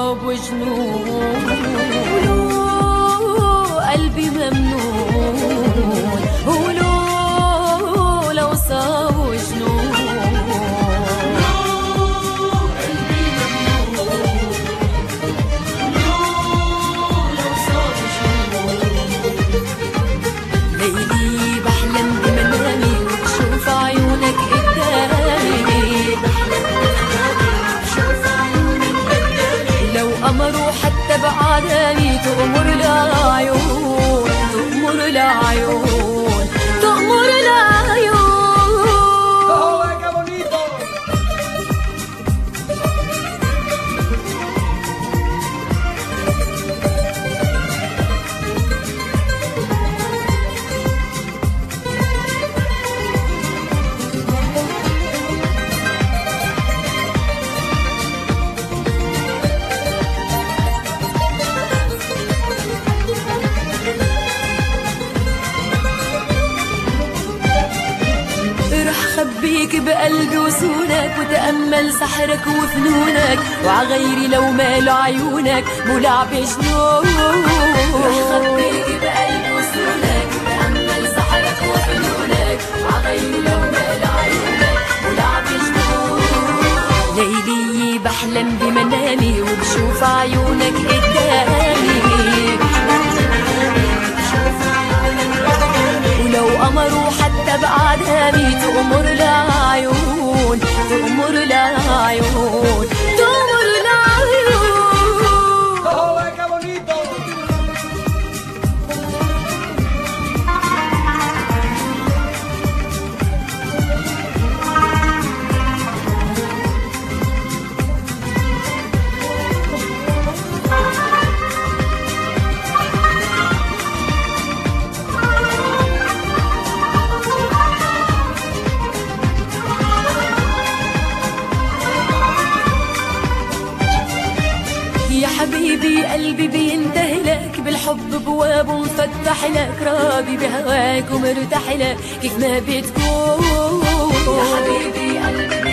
صاب وجنون، قلبي ممنون، قولوا لو صاب وجنون. ليلي بحلم بمنامي وبشوف عيونك قدامي، لو قمروا حتى بعداني تأمر العيون، تأمر العيون، تأمر العيون. خبيك بقلبي وسونك وتأمل سحرك وفنونك، وعغيري لو مالوا عيونك مو لعب جنون. خبيك بقلبي وسونك وتأمل سحرك وفنونك، وعغيري لو مالوا عيونك مو لعب جنون. ليلي بحلم بمنامي وبشوف عيونك قدامي، ولو قمروا حتى بعدامي تأمر العيون، تأمر العيون، تأمر العيون. يا حبيبي قلبي بينتهلك، بالحب بواب مفتح لك، راضي بهواك ومرتاح لك كيف ما بتكون. يا حبيبي قلبي